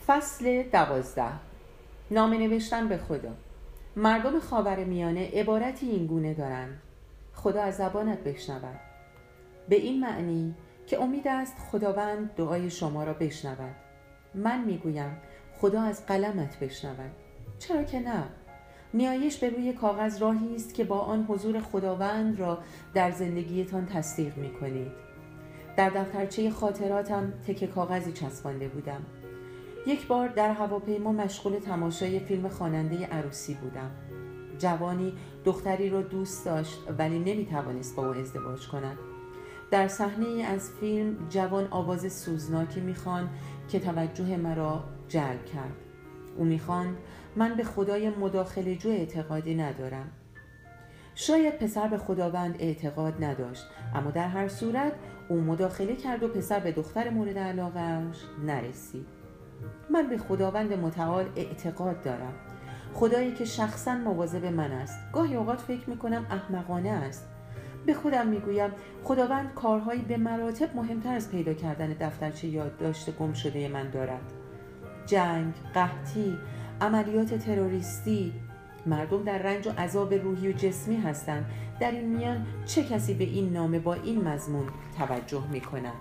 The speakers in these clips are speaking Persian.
فصل 12. نامه نوشتن به خدا. مردم خاورمیانه عبارتی این گونه دارند: خدا از زبانت بشنود، به این معنی که امید است خداوند دعای شما را بشنود. من میگویم خدا از قلمت بشنود. چرا که نه؟ نیایش به روی کاغذ راهی است که با آن حضور خداوند را در زندگیتان تصدیق می‌کنید. در دفترچه خاطراتم تکه کاغذی چسبانده بودم. یک بار در هواپیما مشغول تماشای فیلم خواننده عروسی بودم. جوانی دختری را دوست داشت ولی نمی‌توانست با او ازدواج کند. در صحنه‌ای از فیلم جوان آواز سوزناکی می‌خواند که توجه مرا جلب کرد. او می‌خواند: من به خدای مداخله‌جو اعتقادی ندارم. شاید پسر به خداوند اعتقاد نداشت، اما در هر صورت او مداخله کرد و پسر به دختر مورد علاقه‌اش نرسید. من به خداوند متعال اعتقاد دارم، خدایی که شخصاً مواظب من است. گاهی اوقات فکر می‌کنم احمقانه است. به خودم میگویم خداوند کارهایی به مراتب مهمتر از پیدا کردن دفترچه یادداشت گم شده من دارد. جنگ، قحطی، عملیات تروریستی، مردم در رنج و عذاب روحی و جسمی هستند. در این میان چه کسی به این نامه با این مضمون توجه می‌کند؟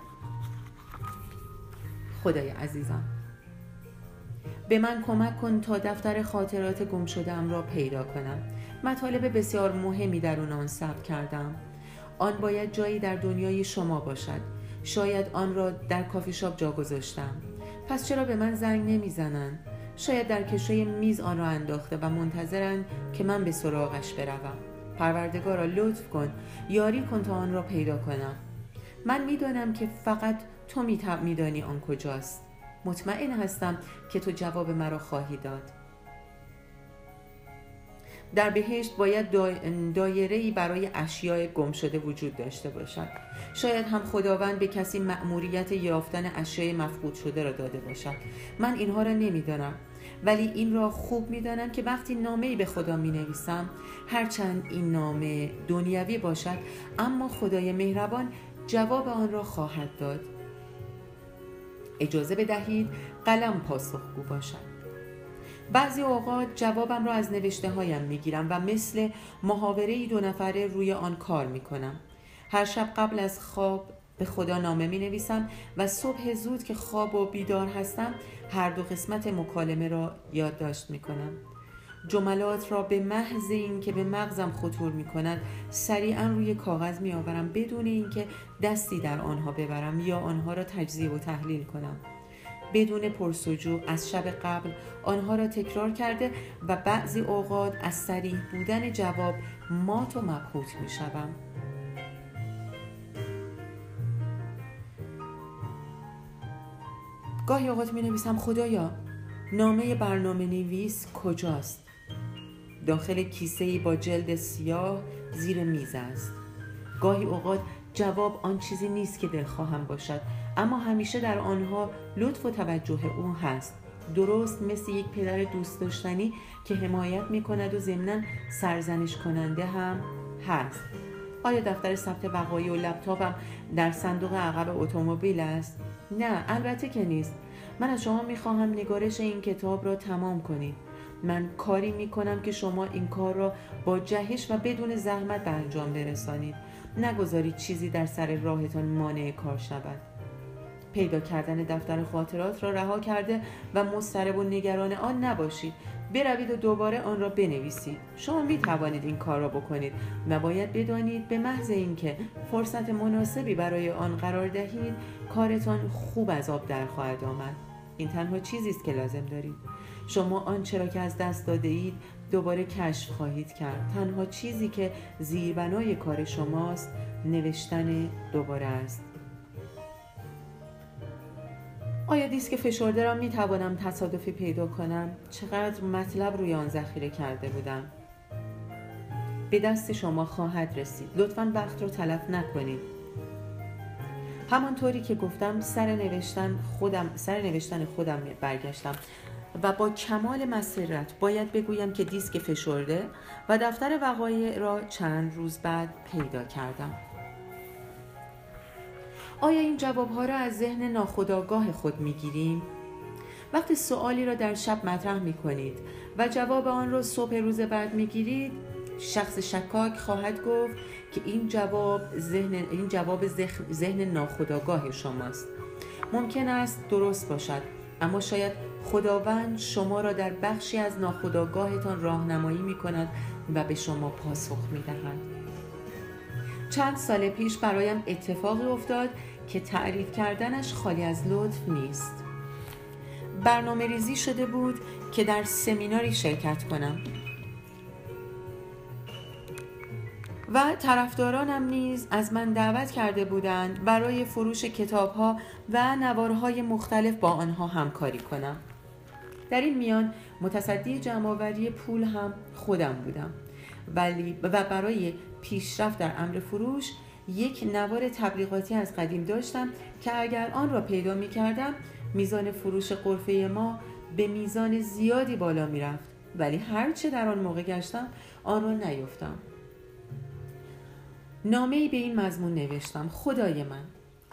خدای عزیزم، به من کمک کن تا دفتر خاطرات گم شده‌ام را پیدا کنم. مطالب بسیار مهمی درون آن ثبت کردم. آن باید جایی در دنیای شما باشد. شاید آن را در کافی شاپ جا گذاشتم. پس چرا به من زنگ نمیزنند؟ شاید در کشوی میز آن را انداخته و منتظرند که من به سراغش بروم. پروردگارا لطف کن، یاری کن تا آن را پیدا کنم. من میدانم که فقط تو میدانی آن کجاست. مطمئن هستم که تو جواب مرا خواهی داد. در بهشت باید دایره‌ای برای اشیاء گم شده وجود داشته باشد. شاید هم خداوند به کسی مأموریت یافتن اشیاء مفقود شده را داده باشد. من اینها را نمیدانم، ولی این را خوب میدانم که وقتی نامه‌ای به خدا مینویسم، هرچند این نامه دنیوی باشد، اما خدای مهربان جواب آن را خواهد داد. اجازه بدهید قلم پاسخگو باشد. بعضی اوقات جوابم را از نوشته هایم میگیرم و مثل محاوره‌ای 2 نفره روی آن کار میکنم. هر شب قبل از خواب به خدا نامه می نویسم و صبح زود که خواب و بیدار هستم هر 2 قسمت مکالمه را یادداشت میکنم. جملات را به محض این که به مغزم خطور میکند سریعا روی کاغذ میآورم بدون اینکه دستی در آنها ببرم یا آنها را تجزیه و تحلیل کنم. بدون پرسجو از شب قبل آنها را تکرار کرده و بعضی اوقات از صریح بودن جواب مات و مبهوت می شدم. گاهی اوقات می نویسم خدایا نامه برنامه نویس کجاست؟ داخل کیسه‌ای با جلد سیاه زیر میز است. گاهی اوقات جواب آن چیزی نیست که دلخواهم باشد، اما همیشه در آنها لطف و توجه او هست، درست مثل یک پدر دوست داشتنی که حمایت می کند و ضمناً سرزنش کننده هم هست. آیا دفتر ثبت وقایع و لپتاپم در صندوق عقب اتومبیل است؟ نه، البته که نیست. من از شما می خواهم نگارش این کتاب را تمام کنید. من کاری می کنم که شما این کار را با جهش و بدون زحمت به انجام برسانید. نگذارید چیزی در سر راهتان مانع کار شود. پیدا کردن دفتر خاطرات را رها کرده و مضطرب و نگران آن نباشید. بروید و دوباره آن را بنویسید. شما می توانید این کار را بکنید و باید بدانید به محض اینکه فرصت مناسبی برای آن قرار دهید کارتان خوب از آب در خواهد آمد. این تنها چیزی است که لازم دارید. شما آنچه را که از دست داده اید دوباره کشف خواهید کرد. تنها چیزی که زیربنای کار شماست نوشتن دوباره است. آیا دیسک فشرده را می توانم تصادفی پیدا کنم؟ چقدر مطلب روی آن ذخیره کرده بودم. به دست شما خواهد رسید. لطفاً وقت رو تلف نکنید. همانطوری که گفتم سر نوشتن خودم برگشتم و با کمال مسرت باید بگویم که دیسک فشرده و دفتر وقایع را چند روز بعد پیدا کردم. آیا این جوابها را از ذهن ناخودآگاه خود میگیریم؟ وقتی سوالی را در شب مطرح می کنید و جواب آن را صبح روز بعد می گیرید، شخص شکاک خواهد گفت که این جواب ذهن ناخودآگاه شماست. ممکن است درست باشد، اما شاید خداوند شما را در بخشی از ناخودآگاهتان راهنمایی می کند و به شما پاسخ می دهد. چند سال پیش برایم اتفاقی افتاد که تعریف کردنش خالی از لطف نیست. برنامه ریزی شده بود که در سمیناری شرکت کنم و طرفدارانم نیز از من دعوت کرده بودند برای فروش کتاب‌ها و نوارهای مختلف با آنها همکاری کنم. در این میان متصدی جمع‌آوری پول هم خودم بودم و برای پیشرفت در امر فروش یک نوار تبلیغاتی از قدیم داشتم که اگر آن را پیدا می‌کردم میزان فروش غرفه ما به میزان زیادی بالا می‌رفت، ولی هرچه در آن موقع گشتم آن را نیافتم. نامه‌ای به این مضمون نوشتم: خدای من،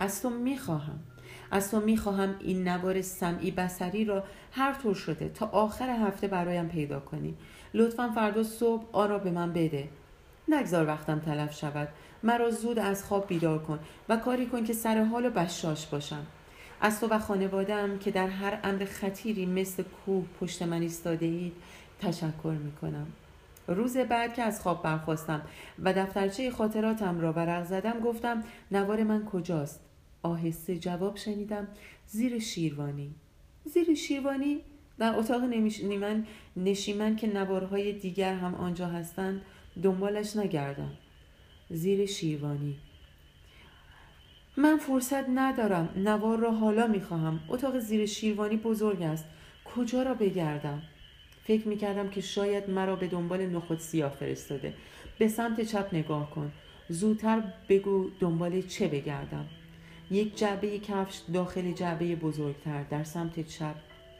از تو میخواهم این نوار سمعی بصری را هر طور شده تا آخر هفته برایم پیدا کنی. لطفاً فردا صبح آن را به من بده. نگذار وقتم تلف شود. مرا زود از خواب بیدار کن و کاری کن که سر حال و بشاش باشم. از تو و خانواده‌ام که در هر امر خطیری مثل کوه پشت من ایستاده اید تشکر میکنم. روز بعد که از خواب برخاستم و دفترچه خاطراتم را ورق زدم، گفتم: نوار من کجاست؟ آهسته جواب شنیدم: زیر شیروانی. زیر شیروانی؟ در اتاق نشیمن که نوارهای دیگر هم آنجا هستند دنبالش نگردم. زیر شیروانی. من فرصت ندارم. نوار را حالا میخواهم. اتاق زیر شیروانی بزرگ است. کجا را بگردم؟ فکر میکردم که شاید مرا به دنبال نخود سیاه فرستاده. به سمت چپ نگاه کن. زودتر بگو دنبال چه بگردم. یک جعبه کفش داخل جعبه بزرگتر در سمت چپ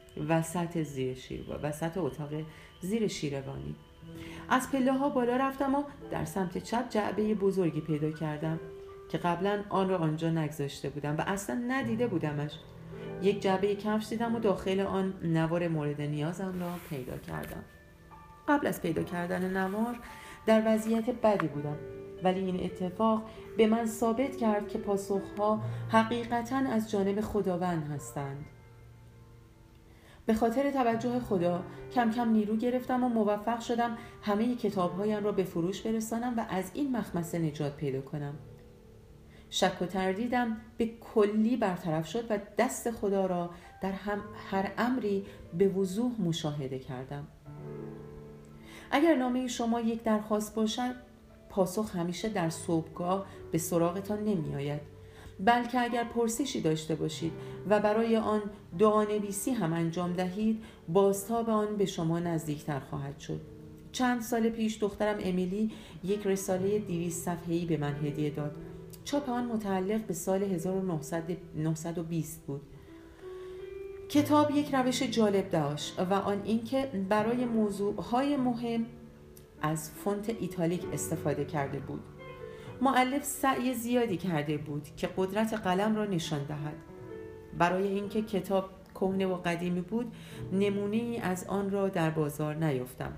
وسط اتاق زیر شیروانی. از پله ها بالا رفتم و در سمت چپ جعبه بزرگی پیدا کردم که قبلا آن را آنجا نگذاشته بودم و اصلا ندیده بودمش. یک جعبه کفش دیدم و داخل آن نوار مورد نیازم را پیدا کردم. قبل از پیدا کردن نوار در وضعیت بدی بودم، ولی این اتفاق به من ثابت کرد که پاسخها حقیقتاً از جانب خداوند هستند. به خاطر توجه خدا کم کم نیرو گرفتم و موفق شدم همه کتابهایم را به فروش برسانم و از این مخمصه نجات پیدا کنم. شک و تردیدم به کلی برطرف شد و دست خدا را در هر امری به وضوح مشاهده کردم. اگر نامه شما یک درخواست باشد، پاسخ همیشه در صبحگاه به سراغتان نمی آید، بلکه اگر پرسشی داشته باشید و برای آن دعانویسی هم انجام دهید، بازتاب آن به شما نزدیکتر خواهد شد. چند سال پیش دخترم امیلی یک رساله 200 صفحه‌ای به من هدیه داد. چاپ آن متعلق به سال 1920 بود. کتاب یک روش جالب داشت و آن اینکه برای موضوعهای مهم از فونت ایتالیک استفاده کرده بود. مؤلف سعی زیادی کرده بود که قدرت قلم را نشان دهد. برای اینکه کتاب کهنه و قدیمی بود، نمونه‌ای از آن را در بازار نیافتم.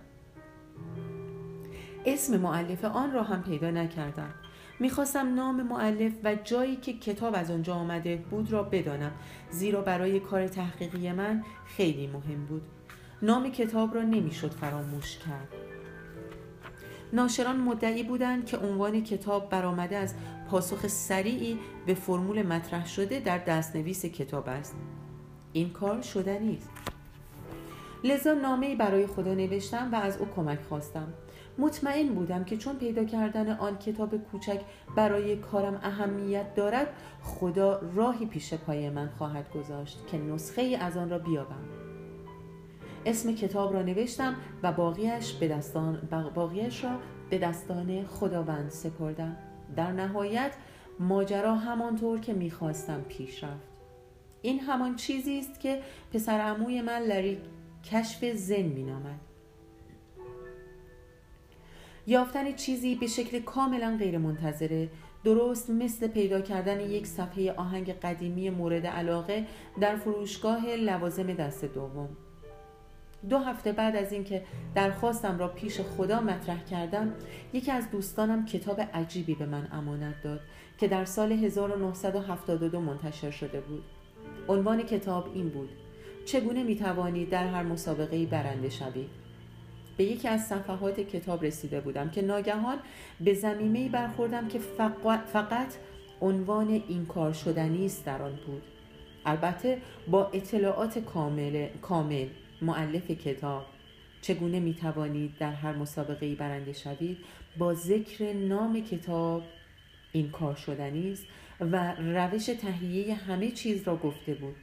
اسم مؤلف آن را هم پیدا نکردم. میخواستم نام مؤلف و جایی که کتاب از آنجا آمده بود را بدانم، زیرا برای کار تحقیقی من خیلی مهم بود. نام کتاب را نمیشد فراموش کرد. ناشران مدعی بودند که عنوان کتاب برآمده از پاسخ سریعی به فرمول مطرح شده در دستنویس کتاب است. این کار شدنی است. لذا نامه‌ای برای خدا نوشتم و از او کمک خواستم. مطمئن بودم که چون پیدا کردن آن کتاب کوچک برای کارم اهمیت دارد، خدا راهی پیش پای من خواهد گذاشت که نسخه‌ای از آن را بیابم. اسم کتاب را نوشتم و باقیش را به دستان خداوند سپردم. در نهایت ماجرا همانطور که می‌خواستم پیش رفت. این همان چیزی است که پسر عموی من لری کشف زن می‌نامد. یافتن چیزی به شکل کاملا غیر منتظره درست مثل پیدا کردن یک صفحه آهنگ قدیمی مورد علاقه در فروشگاه لوازم دست دوم. 2 هفته بعد از اینکه درخواستم را پیش خدا مطرح کردم، یکی از دوستانم کتاب عجیبی به من امانت داد که در سال 1972 منتشر شده بود. عنوان کتاب این بود: چگونه میتوانید در هر مسابقه‌ای برنده شوید. به یکی از صفحات کتاب رسیده بودم که ناگهان به ضمیمه‌ای برخوردم که فقط عنوان این کار شدنی است در آن بود. البته با اطلاعات کامل مؤلف کتاب، چگونه میتوانید در هر مسابقه‌ای برنده شوید، با ذکر نام کتاب این کار شدنی است و روش تهیه همه چیز را گفته بود.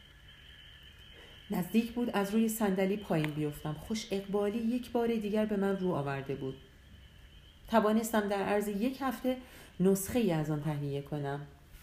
نزدیک بود از روی صندلی پایین بیفتم. خوش اقبالی یک بار دیگر به من رو آورده بود. توانستم در عرض 1 هفته نسخه‌ای از آن تهیه کنم.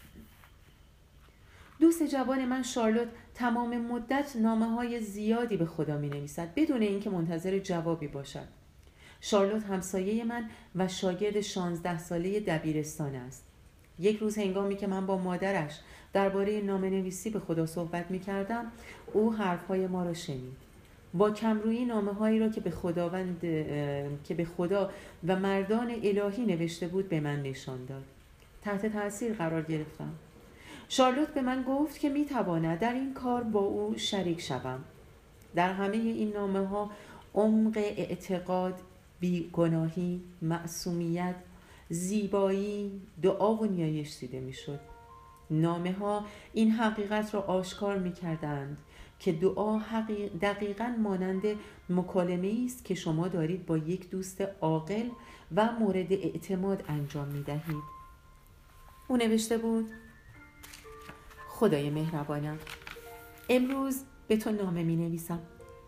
دوست جوان من شارلوت تمام مدت نامه‌های زیادی به خدا می‌نویسد بدون اینکه منتظر جوابی باشد. شارلوت همسایه من و شاگرد 16 ساله دبیرستان است. یک روز هنگامی که من با مادرش درباره نامه‌نویسی به خدا صحبت می‌کردم، او حرف‌های ما را شنید. با کمرویی نامه‌هایی را که به خدا و مردان الهی نوشته بود به من نشان داد. تحت تأثیر قرار گرفتم. شارلوت به من گفت که می‌تواند در این کار با او شریک شوم. در همه این نامه‌ها عمق اعتقاد، بیگناهی، معصومیت، زیبایی، دعا و نیایش دیده می‌شد. نامه‌ها این حقیقت را آشکار می‌کردند که دعا دقیقاً مانند مکالمه‌ای است که شما دارید با یک دوست عاقل و مورد اعتماد انجام می‌دهید. او نوشته بود: خدای مهربانم، امروز به تو نامه می‌نویسم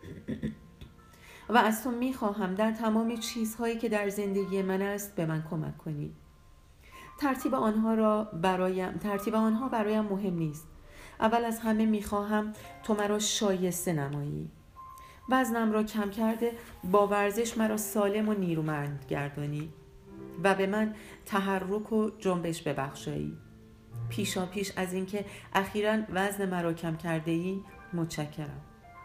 و از تو می‌خواهم در تمام چیزهایی که در زندگی من است به من کمک کنی. ترتیب آنها برایم مهم نیست. اول از همه می‌خواهم تو مرا شایسته نمایی. وزنم را کم کرده با ورزش مرا سالم و نیرومند گردانی و به من تحرک و جنبش ببخشایی. پیشا پیش از اینکه اخیراً وزن مرا کم کرده ای متشکرم.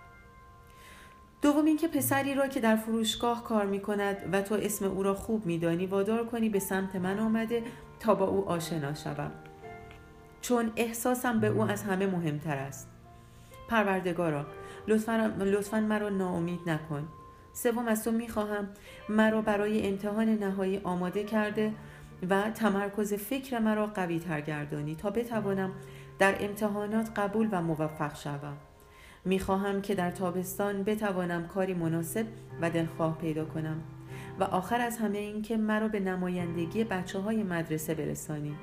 دوم اینکه پسری را که در فروشگاه کار می کند و تو اسم او را خوب می دانی وادار کنی به سمت من آمده تا با او آشنا شوم، چون احساسم به او از همه مهمتر است. پروردگارا، لطفاً مرا ناامید نکن. سوم از تو می خواهم مرا برای امتحان نهایی آماده کرده و تمرکز فکر مرا قوی تر گردانی تا بتوانم در امتحانات قبول و موفق شوم. میخواهم که در تابستان بتوانم کاری مناسب و دلخواه پیدا کنم و آخر از همه این که مرا به نمایندگی بچه‌های مدرسه برسانی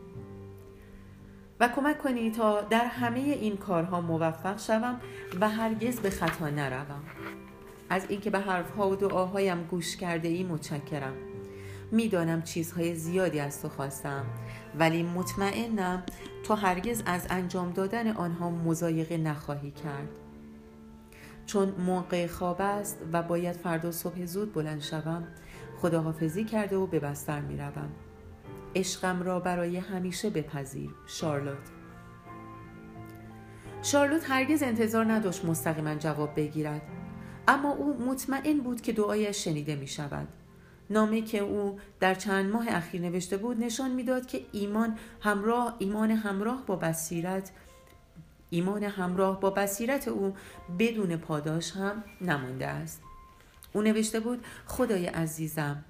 و کمک کنی تا در همه این کارها موفق شوم و هرگز به خطا نروم. از اینکه به حرفها و دعاهایم گوش کرده ای متشکرم. میدانم چیزهای زیادی از تو خواستم، ولی مطمئنم تو هرگز از انجام دادن آنها مضایقه نخواهی کرد. چون موقع خواب است و باید فردا صبح زود بلند شوم، خداحافظی کرده و به بستر می روم. عشقم را برای همیشه بپذیر، شارلوت. شارلوت هرگز انتظار نداشت مستقیما جواب بگیرد، اما او مطمئن بود که دعایش شنیده می شود. نامه‌ای که او در چند ماه اخیر نوشته بود نشان می‌داد که ایمان همراه با بصیرت او بدون پاداش هم نمانده است. او نوشته بود: خدای عزیزم،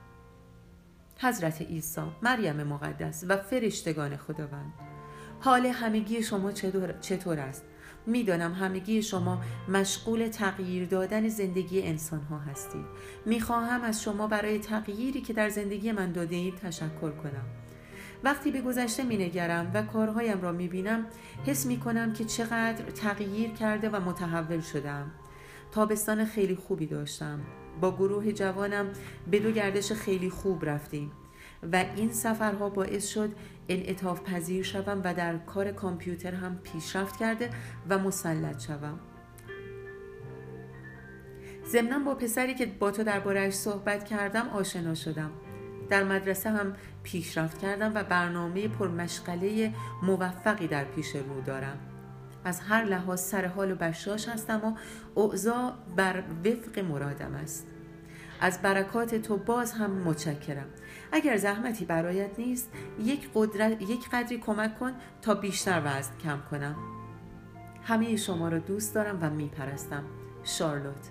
حضرت عیسی، مریم مقدس و فرشتگان خداوند، حال همگی شما چطور است؟ میدانم همگی شما مشغول تغییر دادن زندگی انسان‌ها هستید. میخواهم از شما برای تغییری که در زندگی من داده اید تشکر کنم. وقتی به گذشته مینگرم و کارهایم را میبینم، حس میکنم که چقدر تغییر کرده و متحول شدم. تابستان خیلی خوبی داشتم. با گروه جوانم به 2 گردش خیلی خوب رفتیم و این سفرها باعث شد انعطاف پذیر شوم و در کار کامپیوتر هم پیشرفت کرده و مسلط شوم. ضمناً با پسری که با تو درباره‌اش صحبت کردم آشنا شدم. در مدرسه هم پیشرفت کردم و برنامه پرمشغله موفقی در پیش رو دارم. از هر لحاظ سرحال و بشاش هستم و اوضاع بر وفق مرادم است. از برکات تو باز هم متشکرم. اگر زحمتی برایت نیست یک قدری کمک کن تا بیشتر وزن کم کنم. همه شما را دوست دارم و میپرستم. شارلوت.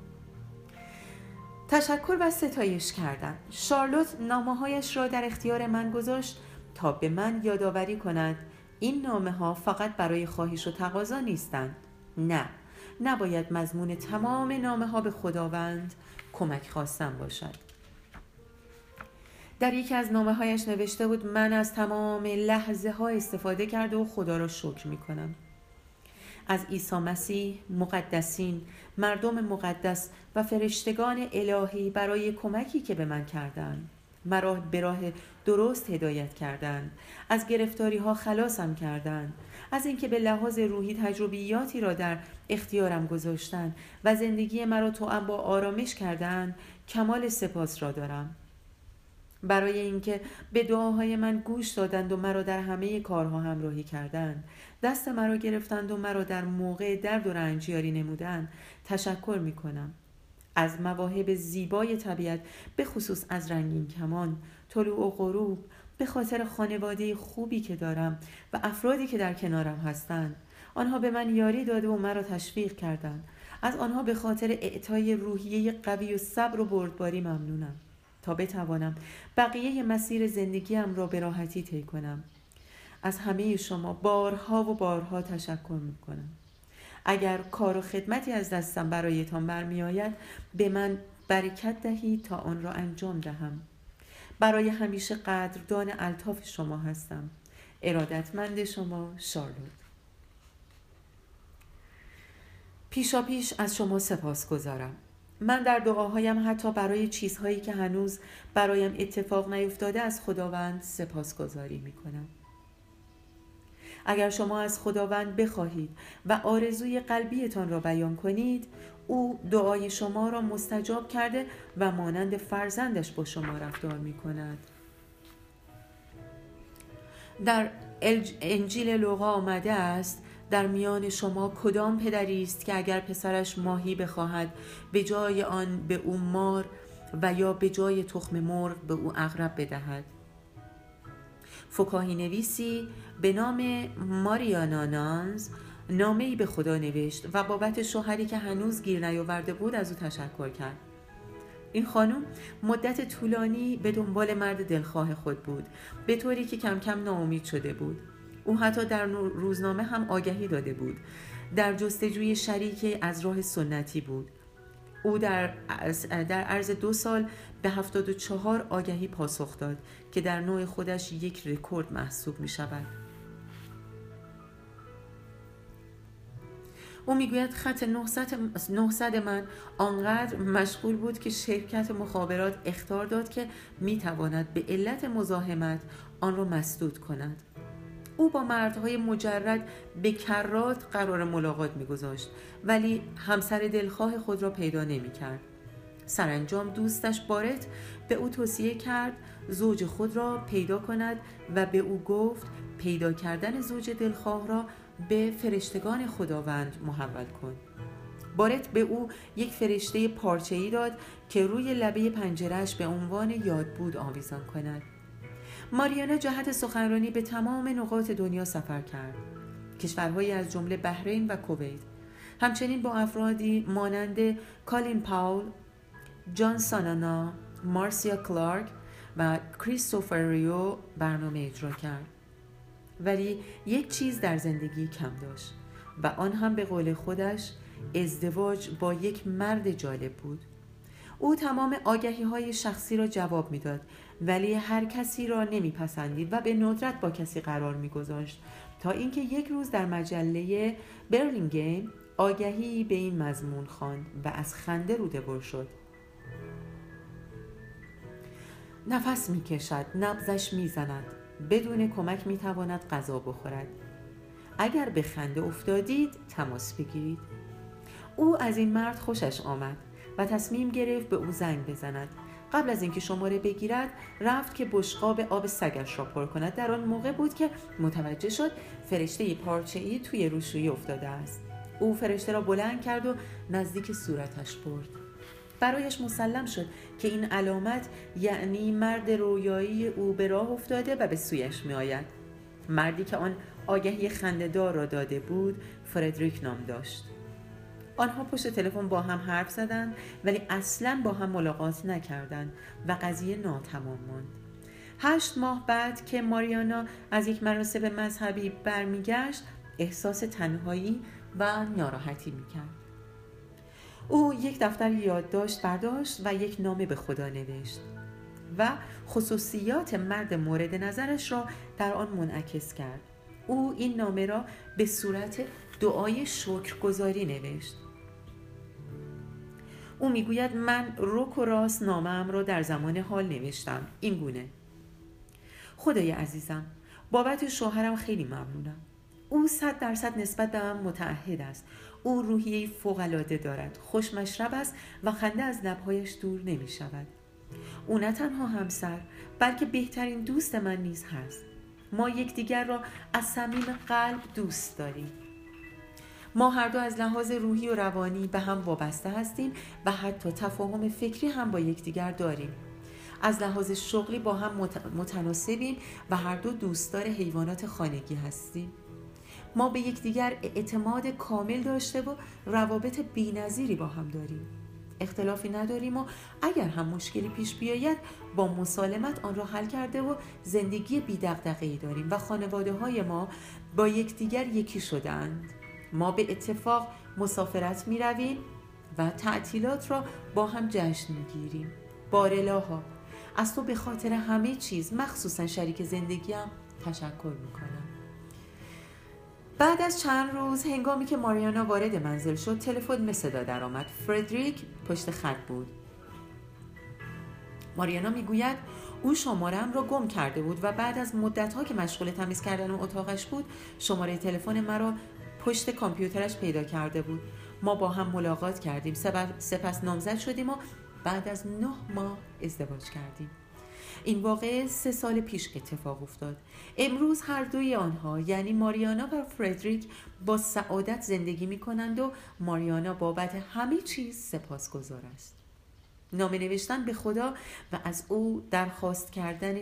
تشکر و ستایش کردن. شارلوت نامه‌هایش را در اختیار من گذاشت تا به من یادآوری کند این نامه‌ها فقط برای خواهش و تقاضا نیستند. نه، نباید مضمون تمام نامه‌ها به خداوند کمک خواستن باشد. در یکی از نامه‌هایش نوشته بود من از تمام لحظه ها استفاده کرده و خدا را شکر می کنم. از عیسی مسیح، مقدسین، مردم مقدس و فرشتگان الهی برای کمکی که به من کردند. مرا به راه درست هدایت کردند. از گرفتاری ها خلاصم کردند. از اینکه به لحاظ روحی تجربیاتی را در اختیارم گذاشتند و زندگی مرا توأم با آرامش کردند، کمال سپاس را دارم. برای اینکه به دعاهای من گوش دادند و مرا در همه کارها همراهی کردند، دست مرا گرفتند و مرا در موقع درد و رنج یاری نمودند، تشکر می کنم. از مواهب زیبای طبیعت، به خصوص از رنگین کمان، طلوع و غروب، به خاطر خانواده خوبی که دارم و افرادی که در کنارم هستند. آنها به من یاری داده و مرا تشویق کردند. از آنها به خاطر اعطای روحیه قوی و صبر و بردباری ممنونم تا بتوانم بقیه مسیر زندگیم را به راحتی طی کنم. از همه شما بارها و بارها تشکر میکنم. اگر کار و خدمتی از دستم برایتان برمی آید، به من برکت دهید تا آن را انجام دهم. برای همیشه قدردان الطاف شما هستم. ارادتمند شما، شارلوت. پیشاپیش از شما سپاسگزارم. من در دعاهایم حتی برای چیزهایی که هنوز برایم اتفاق نیفتاده از خداوند سپاسگزاری میکنم. اگر شما از خداوند بخواهید و آرزوی قلبیتان را بیان کنید، او دعای شما را مستجاب کرده و مانند فرزندش با شما رفتار می کند. در انجیل لوقا آمده است در میان شما کدام پدری است که اگر پسرش ماهی بخواهد به جای آن به او مار و یا به جای تخم مرغ به او عقرب بدهد. فکاهی نویسی به نام ماریانا نانز نامه‌ای به خدا نوشت و بابت شوهری که هنوز گیر نیاورده بود از او تشکر کرد. این خانم مدت طولانی به دنبال مرد دلخواه خود بود، به طوری که کم کم ناامید شده بود. او حتی در روزنامه هم آگهی داده بود. در جستجوی شریکی از راه سنتی بود. او در عرض 2 سال به 74 آگهی پاسخ داد که در نوع خودش یک رکورد محسوب می شود. او میگوید خط 900 من آنقدر مشغول بود که شرکت مخابرات اخطار داد که میتواند به علت مزاحمت آن را مسدود کند. او با مردهای مجرد به کرات قرار ملاقات میگذاشت ولی همسر دلخواه خود را پیدا نمیکرد. سرانجام دوستش بارت به او توصیه کرد زوج خود را پیدا کند و به او گفت پیدا کردن زوج دلخواه را به فرشتگان خداوند محول کن. بارت به او یک فرشته پارچه‌ای داد که روی لبه پنجره‌اش به عنوان یادبود آویزان کند. ماریانا جهت سخنرانی به تمام نقاط دنیا سفر کرد، کشورهایی از جمله بحرین و کویت. همچنین با افرادی مانند کالین پاول، جان سانانا، مارسیا کلارک و کریستوفر ریو برنامه اجرا کرد. ولی یک چیز در زندگی کم داشت و آن هم به قول خودش ازدواج با یک مرد جالب بود. او تمام آگهی‌های شخصی را جواب می‌داد ولی هر کسی را نمی‌پسندید و به ندرت با کسی قرار می‌گذاشت تا اینکه یک روز در مجله برلینگیم آگهی به این مضمون خواند و از خنده روده‌بر شد. نفس می‌کشد، نبضش می‌زند، بدون کمک می‌تواند غذا بخورد. اگر به خنده افتادید تماس بگیرید. او از این مرد خوشش آمد و تصمیم گرفت به او زنگ بزند قبل از اینکه شماره بگیرد رفت که بشقاب آب سگش را پر کند. در آن موقع بود که متوجه شد فرشته پارچه‌ای توی روشویی افتاده است. او فرشته را بلند کرد و نزدیک صورتش برد. برایش مسلم شد که این علامت یعنی مرد رویایی او به راه افتاده و به سویش می آید. مردی که آن آگهی خنده‌دار را داده بود فردریک نام داشت. آنها پشت تلفن با هم حرف زدند ولی اصلاً با هم ملاقات نکردند و قضیه ناتمام ماند. 8 ماه بعد که ماریانا از یک مراسم مذهبی برمیگشت احساس تنهایی و ناراحتی میکرد. او یک دفتر یادداشت برداشت و یک نامه به خدا نوشت و خصوصیات مرد مورد نظرش را در آن منعکس کرد. او این نامه را به صورت دعای شکرگزاری نوشت. او میگوید من رک و راست نامه‌ام را در زمان حال نوشتم. این گونه: خدای عزیزم، بابت شوهرم خیلی ممنونم. او 100% نسبت به من متعهد است. او روحیه فوق‌العاده دارد، خوش مشرب است و خنده از لب‌هایش دور نمی شود. او نه تنها همسر بلکه بهترین دوست من نیز هست. ما یکدیگر را از صمیم قلب دوست داریم. ما هر دو از لحاظ روحی و روانی به هم وابسته هستیم و حتی تفاهم فکری هم با یکدیگر داریم. از لحاظ شغلی با هم متناسبیم و هر دو دوستدار حیوانات خانگی هستیم. ما به یکدیگر اعتماد کامل داشته و روابط بی‌نظیری با هم داریم. اختلافی نداریم و اگر هم مشکلی پیش بیاید با مسالمت آن را حل کرده و زندگی بی‌دغدغه‌ای داریم و خانواده‌های ما با یکدیگر یکی شده‌اند. ما به اتفاق مسافرت می رویم و تعطیلات را با هم جشن می گیریم. بارالها، از تو به خاطر همه چیز مخصوصا شریک زندگیم تشکر می کنم. بعد از چند روز هنگامی که ماریانا وارد منزل شد تلفن به صدا در آمد. فردریک پشت خط بود. ماریانا میگوید او شماره‌ام را گم کرده بود و بعد از مدت‌ها که مشغول تمیز کردن اتاقش بود شماره تلفن مرا پشت کامپیوترش پیدا کرده بود. ما با هم ملاقات کردیم، سپس نامزد شدیم و بعد از 9 ماه ازدواج کردیم. این واقعه 3 سال پیش اتفاق افتاد. امروز هر دوی آنها یعنی ماریانا و فردریک با سعادت زندگی می کنند و ماریانا بابت همه چیز سپاسگزار است. نامه نوشتن به خدا و از او درخواست کردن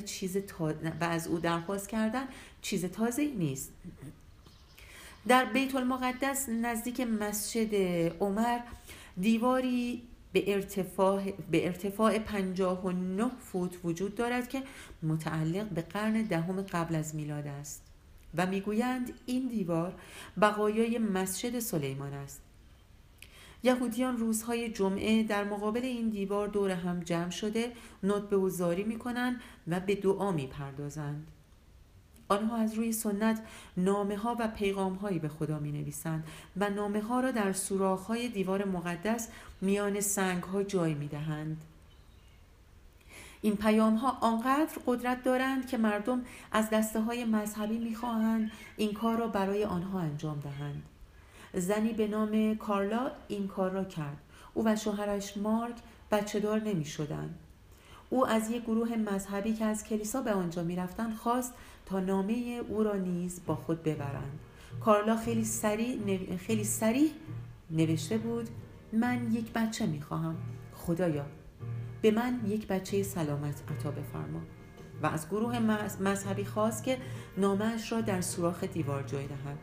چیز تازه‌ای نیست. در بیت المقدس نزدیک مسجد عمر دیواری به ارتفاع 59 فوت وجود دارد که متعلق به قرن 10 قبل از میلاد است و میگویند این دیوار بقایای مسجد سلیمان است. یهودیان روزهای جمعه در مقابل این دیوار دور هم جمع شده ندبه و زاری میکنند و به دعا میپردازند. آنها از روی سنت نامه‌ها و پیغام‌هایی به خدا می‌نویسند و نامه‌ها را در سوراخ‌های دیوار مقدس میان سنگ‌ها جای می‌دهند. این پیام‌ها آنقدر قدرت دارند که مردم از دسته‌های مذهبی می‌خواهند این کار را برای آنها انجام دهند. زنی به نام کارلا این کار را کرد. او و شوهرش مارک بچه‌دار نمی‌شدند. او از یک گروه مذهبی که از کلیسا به آنجا می‌رفتند خواست تا نامه او را نیز با خود ببرند. کارلا خیلی صریح نوشته بود: من یک بچه می‌خواهم. خدایا به من یک بچه سلامت عطا بفرما. و از گروه مذهبی خواست که نامه‌اش را در سوراخ دیوار جای دهد.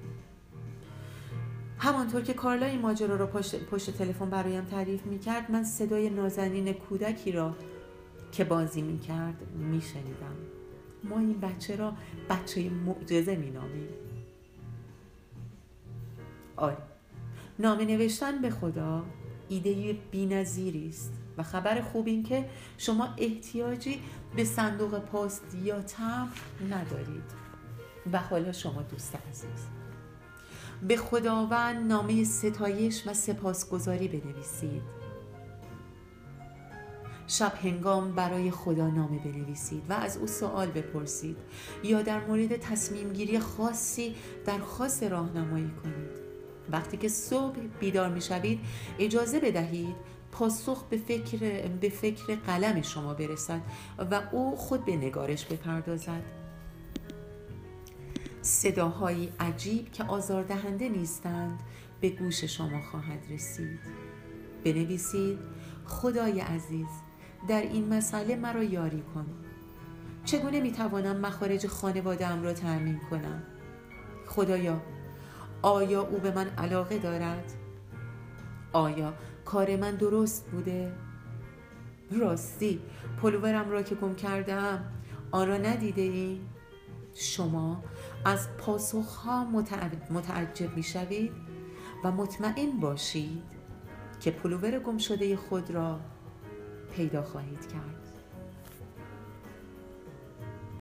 همانطور که کارلا این ماجرا را پشت تلفن برایم تعریف می‌کرد من صدای نازنین کودکی را که بازی می‌کرد می‌شنیدم. ما این بچه را بچه معجزه می‌نامیم. آره، نامه نوشتن به خدا ایده بی‌نظیری است و خبر خوب این که شما احتیاجی به صندوق پست یا تمبر ندارید. و حالا شما دوست عزیز، به خداوند نامه ستایش و سپاسگزاری بنویسید. شب هنگام برای خدا نامه بنویسید و از او سوال بپرسید یا در مورد تصمیم گیری خاصی درخواست راهنمایی کنید. وقتی که صبح بیدار می شوید اجازه بدهید پاسخ به فکر قلم شما برسد و او خود به نگارش بپردازد. صداهایی عجیب که آزاردهنده نیستند به گوش شما خواهد رسید. بنویسید: خدای عزیز، در این مسئله مرا یاری کن. چگونه میتوانم مخارج خانواده‌ام را تأمین کنم؟ خدایا، آیا او به من علاقه دارد؟ آیا کار من درست بوده؟ راستی پلوورم را که گم کردم آن را ندیده ای؟ شما از پاسخها متعجب می شوید و مطمئن باشید که پلوور گم شده خود را پیدا خواهید کرد.